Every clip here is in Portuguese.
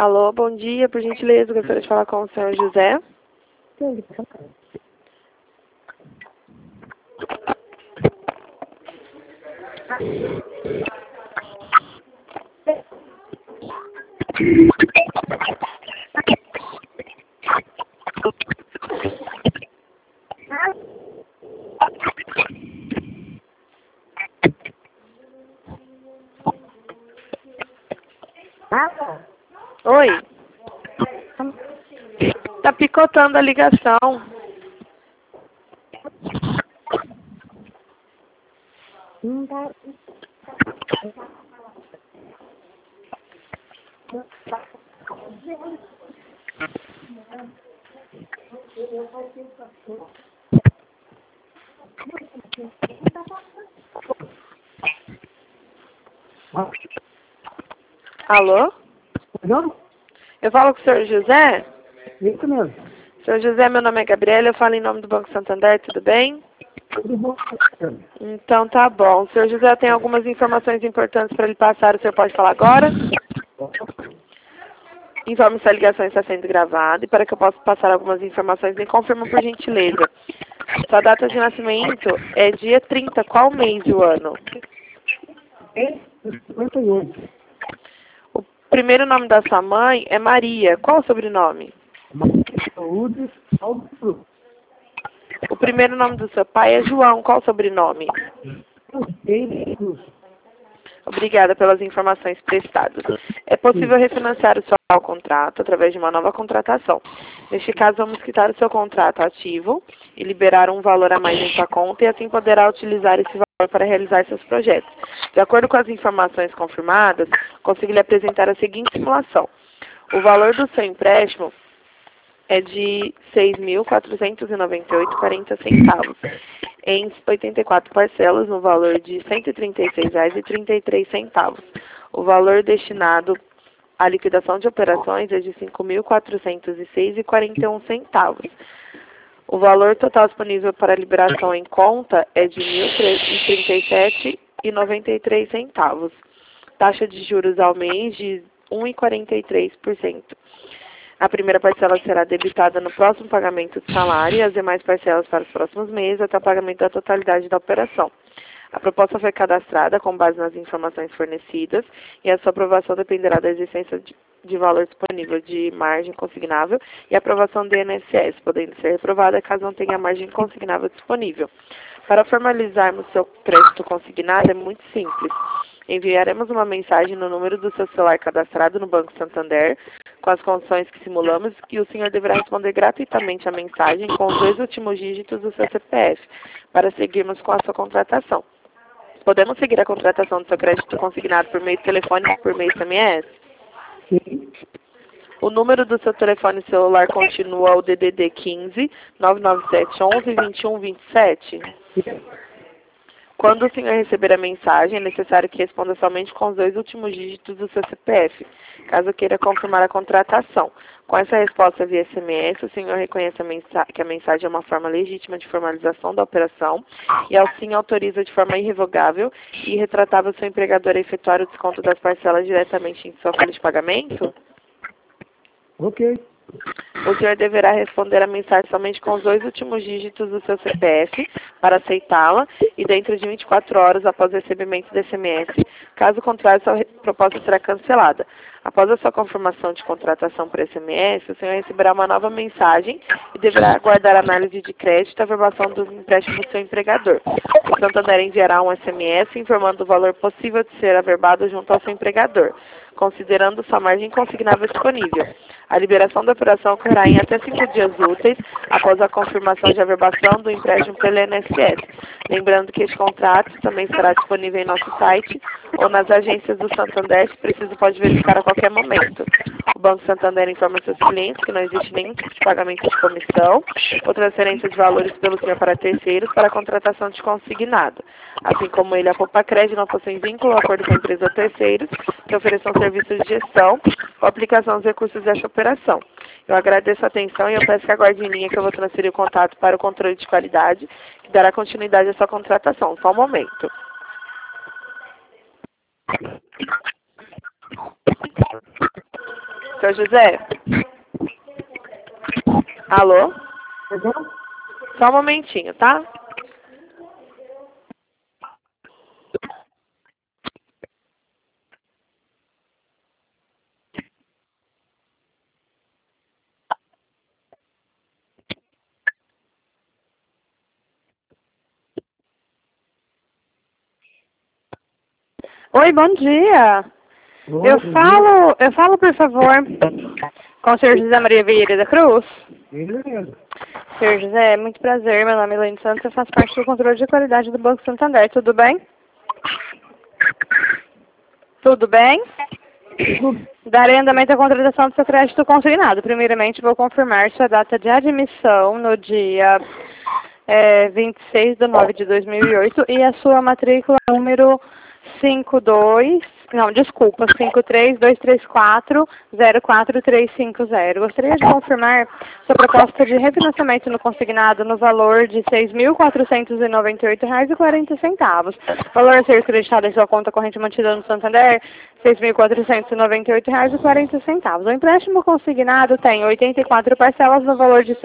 Alô, bom dia, por gentileza, gostaria de falar com o senhor José. Oi. Tá picotando a ligação. Alô? Não? Eu falo com o senhor José? Isso mesmo. Senhor José, meu nome é Gabriela, eu falo em nome do Banco Santander, tudo bem? Tudo bom? Então tá bom. O senhor José tem algumas informações importantes para lhe passar, o senhor pode falar agora? Informe se a ligação está sendo gravada e para que eu possa passar algumas informações, me confirma por gentileza. Sua data de nascimento é dia 30, qual mês e o ano? 58. O primeiro nome da sua mãe é Maria, qual o sobrenome? Saúde, Aldo. O primeiro nome do seu pai é João, qual o sobrenome? Cruz. Obrigada pelas informações prestadas. É possível refinanciar o seu atual contrato através de uma nova contratação. Neste caso, vamos quitar o seu contrato ativo e liberar um valor a mais em sua conta e assim poderá utilizar esse valor para realizar seus projetos. De acordo com as informações confirmadas, consigo lhe apresentar a seguinte simulação. O valor do seu empréstimo é de R$ 6.498,40 em 84 parcelas no valor de R$ 136,33. O valor destinado à liquidação de operações é de R$ 5.406,41. O valor total disponível para liberação em conta é de R$ 1.037,93. Taxa de juros ao mês de 1,43%. A primeira parcela será debitada no próximo pagamento de salário e as demais parcelas para os próximos meses até o pagamento da totalidade da operação. A proposta foi cadastrada com base nas informações fornecidas e a sua aprovação dependerá da existência de valor disponível de margem consignável e aprovação do INSS, podendo ser reprovada caso não tenha margem consignável disponível. Para formalizarmos seu crédito consignado é muito simples. Enviaremos uma mensagem no número do seu celular cadastrado no Banco Santander, com as condições que simulamos, e o senhor deverá responder gratuitamente a mensagem com os 2 últimos dígitos do seu CPF, para seguirmos com a sua contratação. Podemos seguir a contratação do seu crédito consignado por meio de telefone ou por meio de SMS? Sim. O número do seu telefone celular continua o DDD 15 997 11 21 27? Quando o senhor receber a mensagem, é necessário que responda somente com os 2 últimos dígitos do seu CPF, caso queira confirmar a contratação. Com essa resposta via SMS, o senhor reconhece que a mensagem é uma forma legítima de formalização da operação e, assim, autoriza de forma irrevogável e irretratável seu empregador a efetuar o desconto das parcelas diretamente em sua folha de pagamento? Ok. O senhor deverá responder a mensagem somente com os 2 últimos dígitos do seu CPF para aceitá-la e dentro de 24 horas após o recebimento do SMS. Caso contrário, sua proposta será cancelada. Após a sua confirmação de contratação por SMS, o senhor receberá uma nova mensagem e deverá aguardar a análise de crédito e a averbação do empréstimo do seu empregador. O Santander enviará um SMS informando o valor possível de ser averbado junto ao seu empregador, considerando sua margem consignável disponível. A liberação da operação ocorrerá em até 5 dias úteis após a confirmação de averbação do empréstimo pelo INSS. Lembrando que este contrato também estará disponível em nosso site ou nas agências do Santander, se preciso pode verificar a qualquer momento. O Banco Santander informa seus clientes que não existe nenhum tipo de pagamento de comissão ou transferência de valores pelo senhor para terceiros para a contratação de consignado. Assim como ele, a Copacred não possui vínculo ou acordo com a empresa ou terceiros que ofereçam serviços de gestão ou aplicação dos recursos desta operação. Eu agradeço a atenção e eu peço que aguarde em linha que eu vou transferir o contato para o controle de qualidade, que dará continuidade à sua contratação. Só um momento. Seu José? Alô? Perdão? Só um momentinho, tá? Oi, bom dia. Oi, Eu falo, por favor, com o senhor José Maria Vieira da Cruz. beleza. Senhor José, muito prazer. Meu nome é Elaine Santos. Eu faço parte do controle de qualidade do Banco Santander. Tudo bem? Tudo bem? Darei andamento à contratação do seu crédito consignado. Primeiramente, vou confirmar sua data de admissão no dia 26 de 9 de 2008 e a sua matrícula número 53234-04350. Gostaria de confirmar sua proposta de refinanciamento no consignado no valor de R$ 6.498,40. Valor a ser creditado em sua conta corrente mantida no Santander, R$ 6.498,40. O empréstimo consignado tem 84 parcelas no valor de R$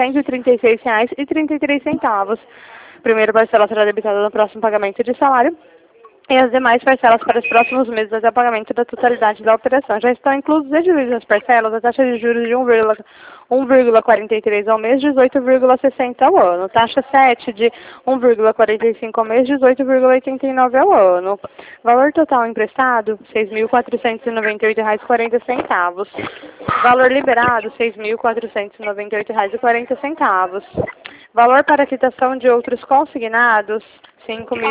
136,33. Primeira parcela será debitada no próximo pagamento de salário e as demais parcelas para os próximos meses até o pagamento da totalidade da operação. Já estão inclusos e divididas as parcelas a taxa de juros de 1,43 ao mês, 18,60 ao ano. Taxa 7 de 1,45 ao mês, 18,89 ao ano. Valor total emprestado, R$ 6.498,40. Valor liberado, R$ 6.498,40. Valor para quitação de outros consignados, R$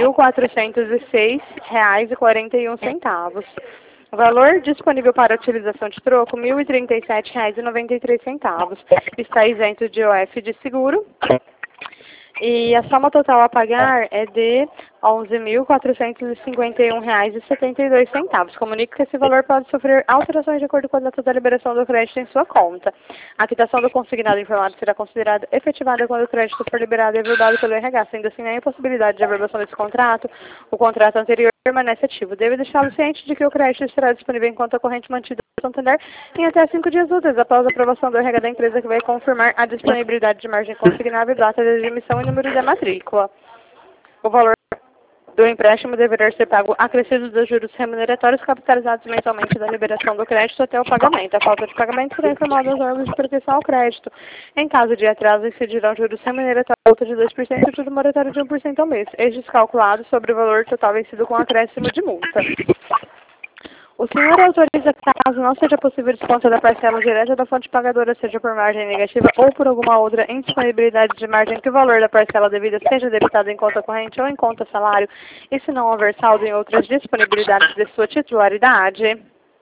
5.406,41. Valor disponível para utilização de troco, R$ 1.037,93. Está isento de IOF de seguro. E a soma total a pagar é de R$ 11.451,72. Comunico que esse valor pode sofrer alterações de acordo com a data da liberação do crédito em sua conta. A quitação do consignado informado será considerada efetivada quando o crédito for liberado e averbado pelo RH. Sendo assim, a impossibilidade de averbação desse contrato, o contrato anterior permanece ativo. Deve deixá-lo ciente de que o crédito estará disponível em conta corrente mantida no Santander em até 5 dias úteis após a aprovação do RH da empresa, que vai confirmar a disponibilidade de margem consignável, data de emissão e número da matrícula. O valor do empréstimo deverá ser pago acrescido dos juros remuneratórios capitalizados mensalmente da liberação do crédito até o pagamento. A falta de pagamento será informada aos órgãos de proteção ao crédito. Em caso de atraso, incidirão juros remuneratórios de 2% e juro moratório de 1% ao mês, estes calculados sobre o valor total vencido com acréscimo de multa. O senhor autoriza que, caso não seja possível desconto da parcela direta da fonte pagadora, seja por margem negativa ou por alguma outra indisponibilidade de margem, que o valor da parcela devida seja debitado em conta corrente ou em conta salário, e se não houver saldo em outras disponibilidades de sua titularidade?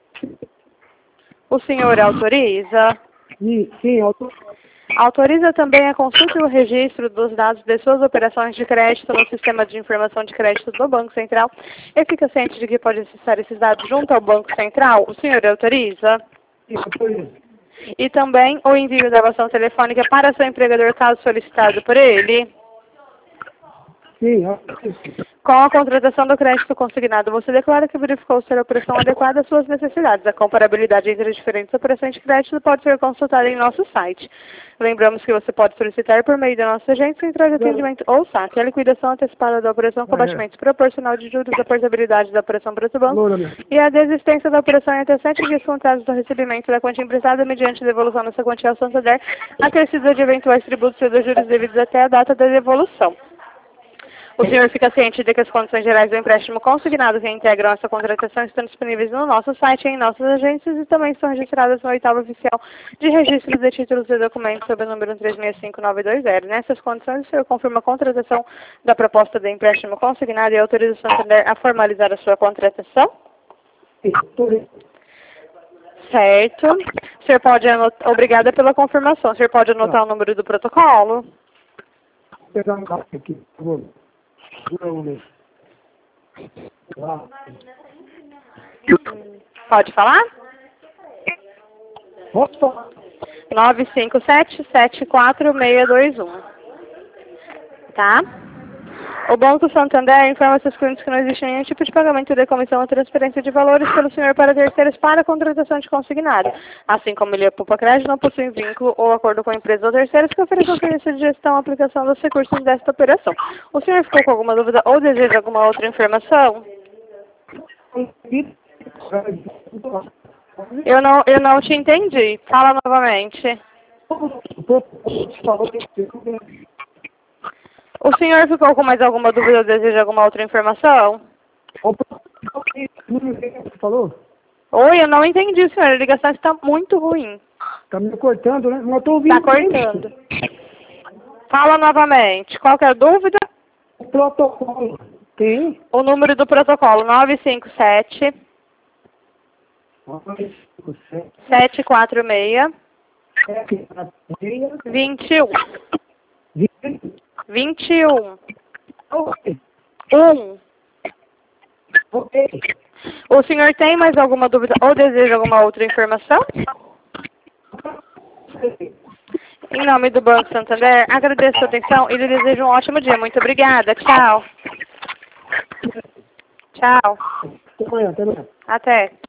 O senhor autoriza? Sim, autorizo. Autoriza também a consulta e o registro dos dados de suas operações de crédito no sistema de informação de crédito do Banco Central e fica ciente de que pode acessar esses dados junto ao Banco Central? O senhor autoriza? Sim, autorizo. E também o envio da gravação telefônica para seu empregador, caso solicitado por ele? Sim, autorizo. Com a contratação do crédito consignado, você declara que verificou ser a operação adequada às suas necessidades. A comparabilidade entre as diferentes operações de crédito pode ser consultada em nosso site. Lembramos que você pode solicitar por meio da nossa agente central de atendimento ou SAC a liquidação antecipada da operação com batimento proporcional de juros da portabilidade da operação para o banco e a desistência da operação em até 7 dias contados do recebimento da quantia emprestada mediante devolução dessa quantia ao Santander, acrescida de eventuais tributos e dos juros devidos até a data da devolução. O senhor fica ciente de que as condições gerais do empréstimo consignado que integram essa contratação estão disponíveis no nosso site e em nossas agências e também estão registradas no oitavo oficial de registro de títulos e documentos sob o número 365920. Nessas condições, o senhor confirma a contratação da proposta de empréstimo consignado e autoriza o Santander a formalizar a sua contratação? Sim, autorizo. Certo. O senhor pode anotar, obrigada pela confirmação. O senhor pode anotar o número do protocolo? Vou pegar um café aqui, por favor. Não. Pode falar? Posso falar? 957-74621. Tá? O Banco Santander informa seus clientes que não existe nenhum tipo de pagamento de comissão ou transferência de valores pelo senhor para terceiros para a contratação de consignado. Assim como ele e a Poupa Crédito não possuem vínculo ou acordo com empresas ou terceiros que ofereçam serviço de gestão ou aplicação dos recursos desta operação. O senhor ficou com alguma dúvida ou deseja alguma outra informação? Eu não te entendi. Fala novamente. O senhor ficou com mais alguma dúvida ou deseja alguma outra informação? Falou? Oi, eu não entendi, senhor. A ligação está muito ruim. Tá me cortando, né? Não estou ouvindo. Está cortando. Fala novamente. Qualquer dúvida? O protocolo tem. O número do protocolo 957 746 21 21 1. O senhor tem mais alguma dúvida ou deseja alguma outra informação? Em nome do Banco Santander, agradeço a sua atenção e lhe desejo um ótimo dia. Muito obrigada. Tchau. Tchau. Até amanhã. Até.